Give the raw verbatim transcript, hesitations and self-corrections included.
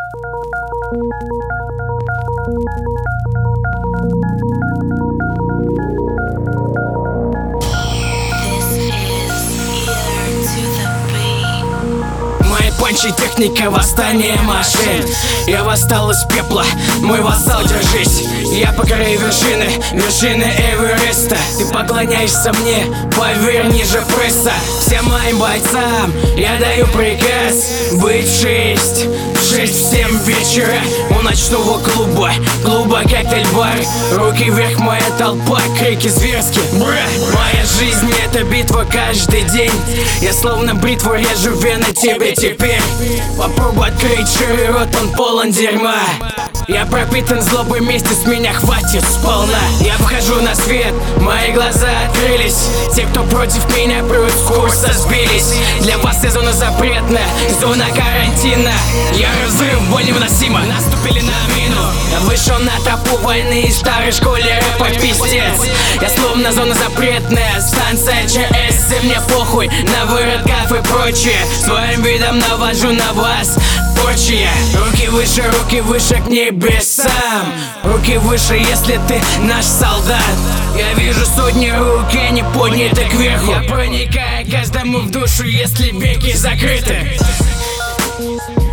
Панчи, техника, восстание машин. Я восстал из пепла, мой вассал, держись. Я по краю вершины, вершины Эвереста. Ты поклоняешься мне, поверь, ниже пресса. Всем моим бойцам я даю приказ быть в шесть, в шесть, в семь вечера у ночного клуба. Клуба коктейль-бар, руки вверх, моя толпа, крики зверски. Бра! Моя жизнь — это битва каждый день. Я словно бритву режу вены тебе теперь. Попробуй открыть шире рот, он полон дерьма. Я пропитан злобой, мести с меня хватит сполна. Я вхожу на свет, мои глаза открылись. Те, кто против меня прут, с курса сбились. Для вас я зона запретная, зона карантина. Я разрыв, боль невыносима, наступили на мину. Я вышел на тропу войны из старой школе рэпа, пиздец. Я словно зона запретная, станция ЧС. И мне похуй на выродков и прочее. Своим видом навожу на вас порчия. Руки выше, руки выше к небесам. Руки выше, если ты наш солдат. Я вижу сотни рук, и они подняты кверху. Я проникаю каждому в душу, если веки закрыты.